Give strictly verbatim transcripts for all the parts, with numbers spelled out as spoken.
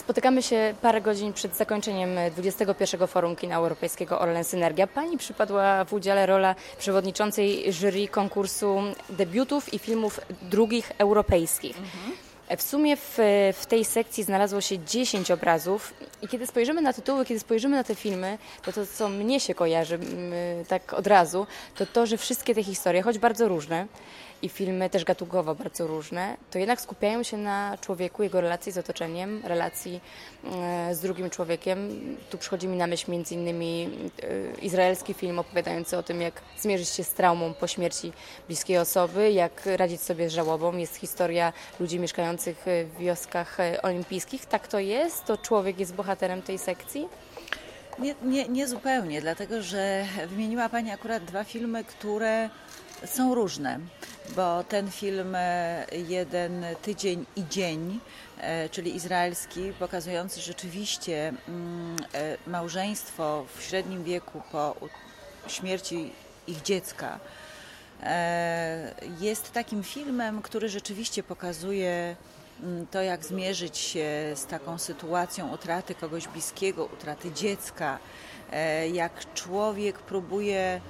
Spotykamy się parę godzin przed zakończeniem dwudziestego pierwszego Forum Kina Europejskiego Orlen Synergia. Pani przypadła w udziale rola przewodniczącej jury konkursu debiutów i filmów drugich europejskich. Mhm. W sumie w, w tej sekcji znalazło się dziesięć obrazów i kiedy spojrzymy na tytuły, kiedy spojrzymy na te filmy, to to, co mnie się kojarzy tak od razu, to to, że wszystkie te historie, choć bardzo różne i filmy też gatunkowo bardzo różne, to jednak skupiają się na człowieku, jego relacji z otoczeniem, relacji z drugim człowiekiem. Tu przychodzi mi na myśl między innymi izraelski film opowiadający o tym, jak zmierzyć się z traumą po śmierci bliskiej osoby, jak radzić sobie z żałobą. Jest historia ludzi mieszkających w wioskach olimpijskich. Tak to jest? To człowiek jest bohaterem tej sekcji? Nie, nie, nie zupełnie, dlatego że wymieniła Pani akurat dwa filmy, które są różne, bo ten film Jeden tydzień i dzień, czyli izraelski, pokazujący rzeczywiście małżeństwo w średnim wieku po śmierci ich dziecka, jest takim filmem, który rzeczywiście pokazuje to, jak zmierzyć się z taką sytuacją utraty kogoś bliskiego, utraty dziecka, jak człowiek próbuje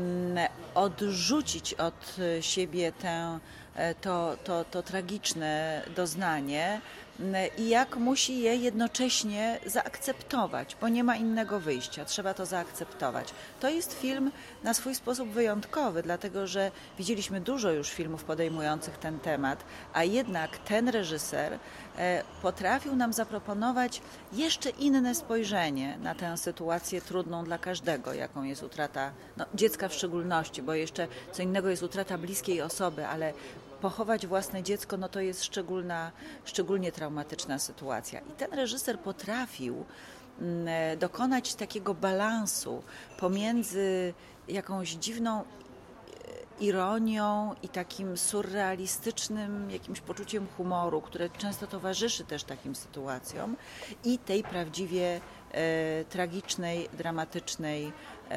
odrzucić od siebie tę, to, to, to tragiczne doznanie i jak musi je jednocześnie zaakceptować, bo nie ma innego wyjścia, trzeba to zaakceptować. To jest film na swój sposób wyjątkowy, dlatego że widzieliśmy dużo już filmów podejmujących ten temat, a jednak ten reżyser potrafił nam zaproponować jeszcze inne spojrzenie na tę sytuację trudną dla każdego, jaką jest utrata no, dziecka w szczególności, bo jeszcze co innego jest utrata bliskiej osoby, ale pochować własne dziecko, no to jest szczególna, szczególnie traumatyczna sytuacja. I ten reżyser potrafił dokonać takiego balansu pomiędzy jakąś dziwną ironią i takim surrealistycznym jakimś poczuciem humoru, które często towarzyszy też takim sytuacjom, i tej prawdziwie e, tragicznej, dramatycznej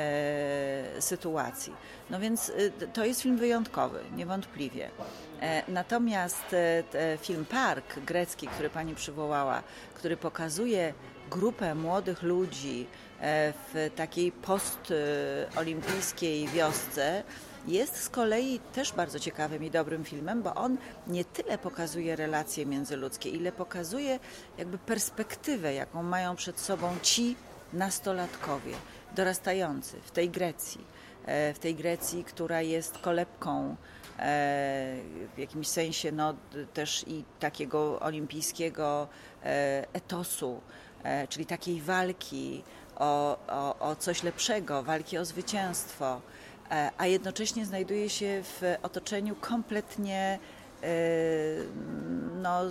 e, sytuacji. No więc e, to jest film wyjątkowy, niewątpliwie. E, natomiast e, film Park grecki, który Pani przywołała, który pokazuje grupę młodych ludzi e, w takiej postolimpijskiej wiosce, jest z kolei też bardzo ciekawym i dobrym filmem, bo on nie tyle pokazuje relacje międzyludzkie, ile pokazuje jakby perspektywę, jaką mają przed sobą ci nastolatkowie dorastający w tej Grecji, w tej Grecji, która jest kolebką w jakimś sensie no, też i takiego olimpijskiego etosu, czyli takiej walki o, o, o coś lepszego, walki o zwycięstwo, a jednocześnie znajduje się w otoczeniu kompletnie no,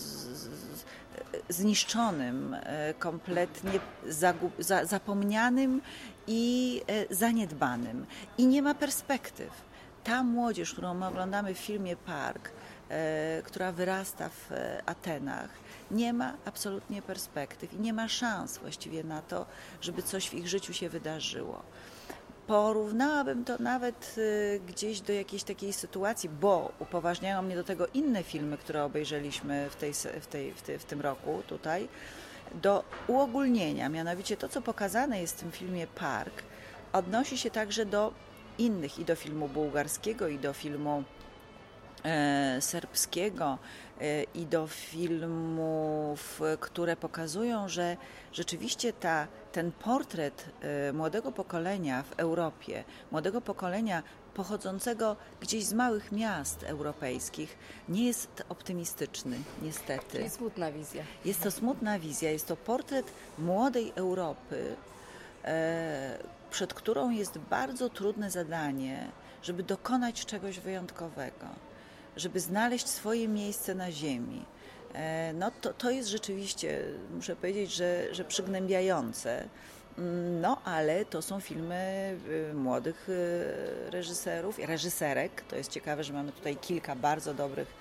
zniszczonym, kompletnie zapomnianym i zaniedbanym. I nie ma perspektyw. Ta młodzież, którą my oglądamy w filmie Park, która wyrasta w Atenach, nie ma absolutnie perspektyw i nie ma szans właściwie na to, żeby coś w ich życiu się wydarzyło. Porównałabym to nawet gdzieś do jakiejś takiej sytuacji, bo upoważniają mnie do tego inne filmy, które obejrzeliśmy w, tej, w, tej, w, tej, w tym roku tutaj, do uogólnienia. Mianowicie to, co pokazane jest w tym filmie Park, odnosi się także do innych, i do filmu bułgarskiego, i do filmu e, serbskiego, e, i do filmów, które pokazują, że rzeczywiście ta ten portret młodego pokolenia w Europie, młodego pokolenia pochodzącego gdzieś z małych miast europejskich, nie jest optymistyczny, niestety. Czyli smutna wizja. Jest to smutna wizja, jest to portret młodej Europy, przed którą jest bardzo trudne zadanie, żeby dokonać czegoś wyjątkowego, żeby znaleźć swoje miejsce na ziemi. No to, to jest rzeczywiście, muszę powiedzieć, że, że przygnębiające, no ale to są filmy młodych reżyserów i reżyserek. To jest ciekawe, że mamy tutaj kilka bardzo dobrych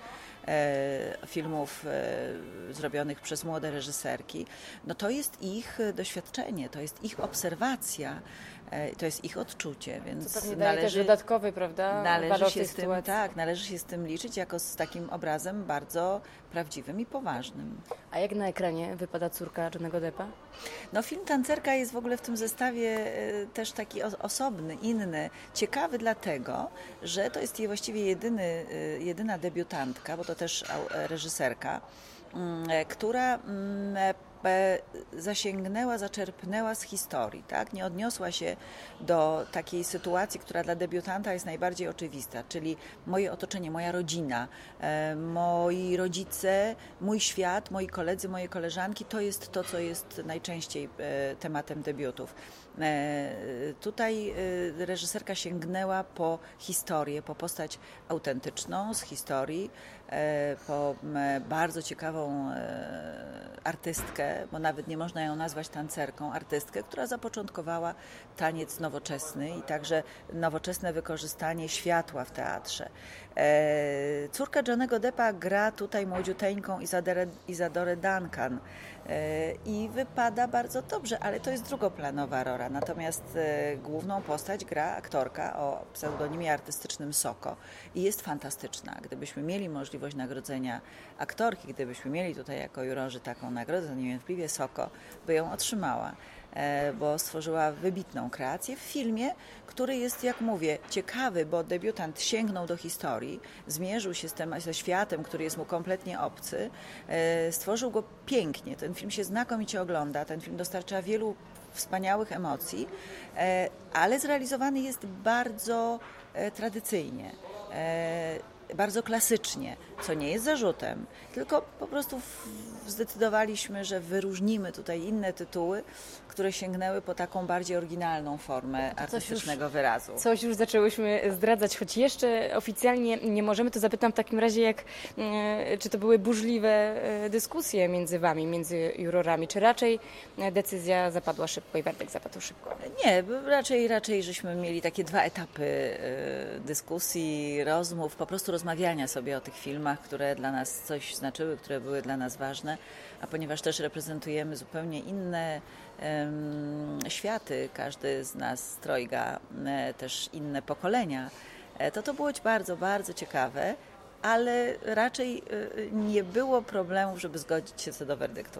filmów zrobionych przez młode reżyserki, no to jest ich doświadczenie, to jest ich obserwacja, to jest ich odczucie, więc to pewnie daje należy, też dodatkowy, prawda, należy się tej z tym, sytuacji. tak, należy się z tym liczyć jako z takim obrazem bardzo prawdziwym i poważnym. A jak na ekranie wypada córka Johnny'ego Deppa? No film Tancerka jest w ogóle w tym zestawie też taki osobny, inny, ciekawy dlatego, że to jest właściwie jedyny, jedyna debiutantka, bo to też reżyserka, która zasięgnęła, zaczerpnęła z historii, tak? Nie odniosła się do takiej sytuacji, która dla debiutanta jest najbardziej oczywista, czyli moje otoczenie, moja rodzina, moi rodzice, mój świat, moi koledzy, moje koleżanki, to jest to, co jest najczęściej tematem debiutów. Tutaj reżyserka sięgnęła po historię, po postać autentyczną z historii, po bardzo ciekawą artystkę, bo nawet nie można ją nazwać tancerką, artystkę, która zapoczątkowała taniec nowoczesny i także nowoczesne wykorzystanie światła w teatrze. Córka Johnny'ego Deppa gra tutaj młodziuteńką Isadorę, Isadorę Duncan i wypada bardzo dobrze, ale to jest drugoplanowa rola. Natomiast główną postać gra aktorka o pseudonimie artystycznym Soko i jest fantastyczna. Gdybyśmy mieli możliwość nagrodzenia aktorki, gdybyśmy mieli tutaj jako jurorzy taką nagrodę, to niewątpliwie Soko by ją otrzymała, bo stworzyła wybitną kreację w filmie, który jest, jak mówię, ciekawy, bo debiutant sięgnął do historii, zmierzył się z tym, ze światem, który jest mu kompletnie obcy, stworzył go pięknie. Ten film się znakomicie ogląda, ten film dostarcza wielu wspaniałych emocji, ale zrealizowany jest bardzo tradycyjnie, bardzo klasycznie, co nie jest zarzutem, tylko po prostu zdecydowaliśmy, że wyróżnimy tutaj inne tytuły, które sięgnęły po taką bardziej oryginalną formę artystycznego już, wyrazu. Coś już zaczęłyśmy zdradzać, choć jeszcze oficjalnie nie możemy, to zapytam w takim razie, jak, czy to były burzliwe dyskusje między wami, między jurorami, czy raczej decyzja zapadła szybko i werdykt zapadł szybko? Nie, raczej, raczej żeśmy mieli takie dwa etapy dyskusji, rozmów, po prostu rozmawiania sobie o tych filmach, które dla nas coś znaczyły, które były dla nas ważne, a ponieważ też reprezentujemy zupełnie inne um, światy, każdy z nas trojga e, też inne pokolenia, e, to to było bardzo, bardzo ciekawe, ale raczej e, nie było problemów, żeby zgodzić się co do werdyktu.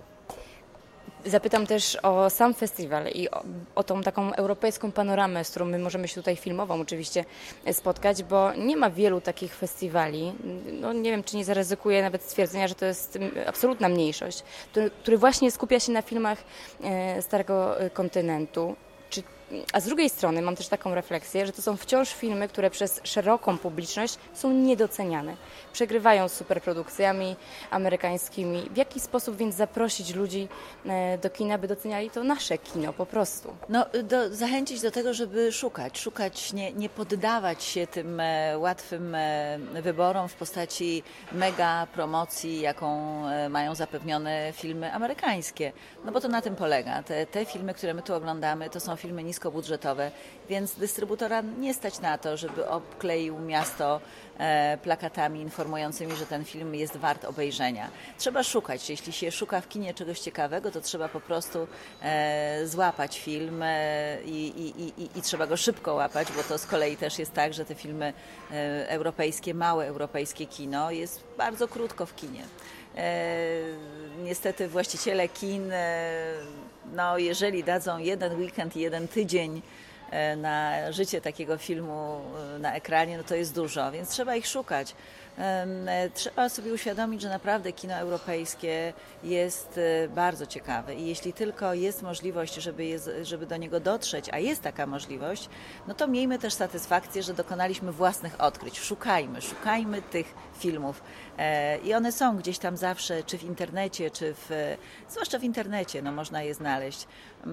Zapytam też o sam festiwal i o, o tą taką europejską panoramę, z którą my możemy się tutaj filmową oczywiście spotkać, bo nie ma wielu takich festiwali. No, nie wiem, czy nie zaryzykuję nawet stwierdzenia, że to jest absolutna mniejszość, który, który właśnie skupia się na filmach e, Starego Kontynentu. Czy, a z drugiej strony mam też taką refleksję, że to są wciąż filmy, które przez szeroką publiczność są niedoceniane. Przegrywają z superprodukcjami amerykańskimi. W jaki sposób więc zaprosić ludzi do kina, by doceniali to nasze kino po prostu? No, do, zachęcić do tego, żeby szukać, szukać, nie, nie poddawać się tym e, łatwym e, wyborom w postaci mega promocji, jaką e, mają zapewnione filmy amerykańskie. No bo to na tym polega. Te, te filmy, które my tu oglądamy, to są filmy niskobudżetowe, więc dystrybutora nie stać na to, żeby obkleił miasto e, plakatami informującymi, że ten film jest wart obejrzenia. Trzeba szukać. Jeśli się szuka w kinie czegoś ciekawego, to trzeba po prostu e, złapać film e, i, i, i, i trzeba go szybko łapać, bo to z kolei też jest tak, że te filmy e, europejskie, małe europejskie kino jest bardzo krótko w kinie. E, niestety właściciele kin, e, no jeżeli dadzą jeden weekend i jeden tydzień na życie takiego filmu na ekranie, no to jest dużo, więc trzeba ich szukać. Trzeba sobie uświadomić, że naprawdę kino europejskie jest bardzo ciekawe i jeśli tylko jest możliwość, żeby, je, żeby do niego dotrzeć, a jest taka możliwość, no to miejmy też satysfakcję, że dokonaliśmy własnych odkryć. Szukajmy, szukajmy tych filmów i one są gdzieś tam zawsze, czy w internecie, czy w, zwłaszcza w internecie, no można je znaleźć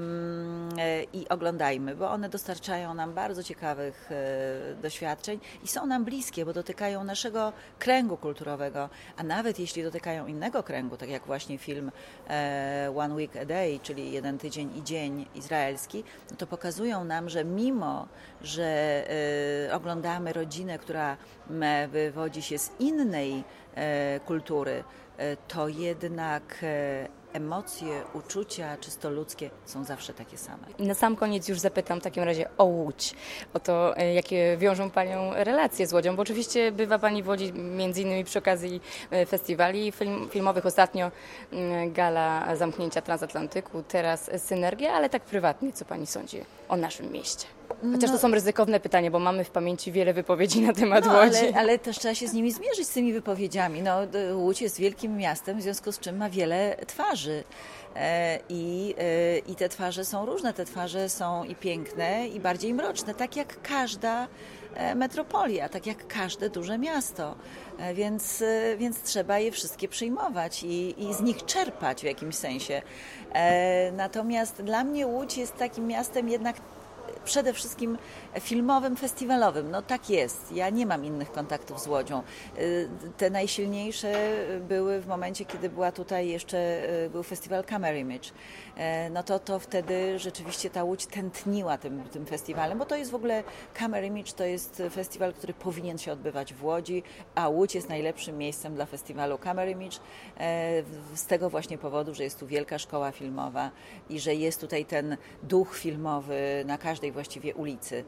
i oglądajmy, bo one dostarczają nam bardzo ciekawych doświadczeń i są nam bliskie, bo dotykają naszego kręgu kulturowego, a nawet jeśli dotykają innego kręgu, tak jak właśnie film e, One Week a Day, czyli Jeden tydzień i dzień izraelski, no to pokazują nam, że mimo, że e, oglądamy rodzinę, która m, wywodzi się z innej e, kultury, e, to jednak e, emocje, uczucia czysto ludzkie są zawsze takie same. I na sam koniec już zapytam w takim razie o Łódź, o to, e, jakie wiążą Panią relacje z Łodzią, bo oczywiście bywa Pani w Łodzi między innymi przy okazji e, festiwali film, filmowych, ostatnio m, gala zamknięcia Transatlantyku, teraz Synergia, ale tak prywatnie, co Pani sądzi o naszym mieście? Chociaż No, to są ryzykowne pytania, bo mamy w pamięci wiele wypowiedzi na temat no, Łodzi. ale, ale też trzeba się z nimi zmierzyć, z tymi wypowiedziami. No, Łódź jest wielkim miastem, w związku z czym ma wiele twarzy. E, I, e, I te twarze są różne. Te twarze są i piękne, i bardziej mroczne, tak jak każda e, metropolia, tak jak każde duże miasto. E, więc, e, więc trzeba je wszystkie przyjmować i, i z nich czerpać w jakimś sensie. E, natomiast dla mnie Łódź jest takim miastem jednak przede wszystkim filmowym, festiwalowym. No tak jest. Ja nie mam innych kontaktów z Łodzią. Te najsilniejsze były w momencie, kiedy była tutaj jeszcze, był festiwal Camera Image. No to, to wtedy rzeczywiście ta Łódź tętniła tym, tym festiwalem, bo to jest w ogóle, Camera Image to jest festiwal, który powinien się odbywać w Łodzi, a Łódź jest najlepszym miejscem dla festiwalu Camera Image z tego właśnie powodu, że jest tu wielka szkoła filmowa i że jest tutaj ten duch filmowy na każdej właściwie ulicy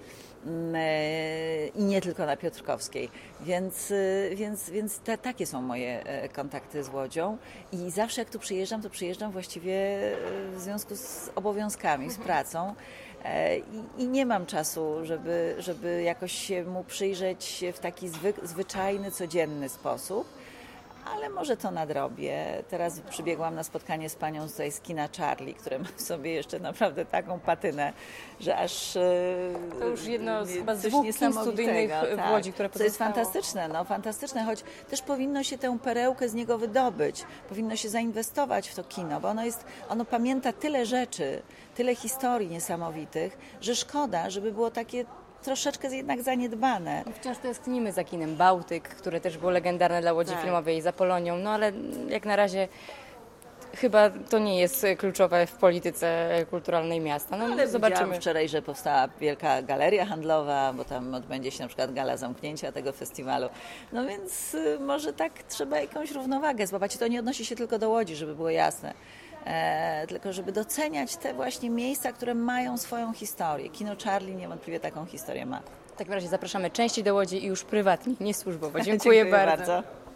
i nie tylko na Piotrkowskiej, więc, więc, więc te, takie są moje kontakty z Łodzią i zawsze jak tu przyjeżdżam, to przyjeżdżam właściwie w związku z obowiązkami, z pracą i, i nie mam czasu, żeby, żeby jakoś się mu przyjrzeć w taki zwy, zwyczajny, codzienny sposób. Ale może to nadrobię. Teraz przybiegłam na spotkanie z panią tutaj z kina Charlie, które ma w sobie jeszcze naprawdę taką patynę, że aż... To już jedno z chyba coś dwóch kin studyjnych tak, w Łodzi, które co jest pozostało. fantastyczne, no fantastyczne, choć też powinno się tę perełkę z niego wydobyć. Powinno się zainwestować w to kino, bo ono jest, ono pamięta tyle rzeczy, tyle historii niesamowitych, że szkoda, żeby było takie troszeczkę jednak zaniedbane. Wciąż tęsknimy za kinem Bałtyk, które też było legendarne dla Łodzi Tak. Filmowej, za Polonią, no ale jak na razie chyba to nie jest kluczowe w polityce kulturalnej miasta. No, Ale zobaczymy. widziałam wczoraj, że powstała wielka galeria handlowa, bo tam odbędzie się na przykład gala zamknięcia tego festiwalu. No więc y, może tak trzeba jakąś równowagę złapać. I to nie odnosi się tylko do Łodzi, żeby było jasne. E, tylko żeby doceniać te właśnie miejsca, które mają swoją historię. Kino Charlie niewątpliwie taką historię ma. W takim razie zapraszamy częściej do Łodzi i już prywatnie, nie służbowo. Dziękuję, Dziękuję bardzo. bardzo.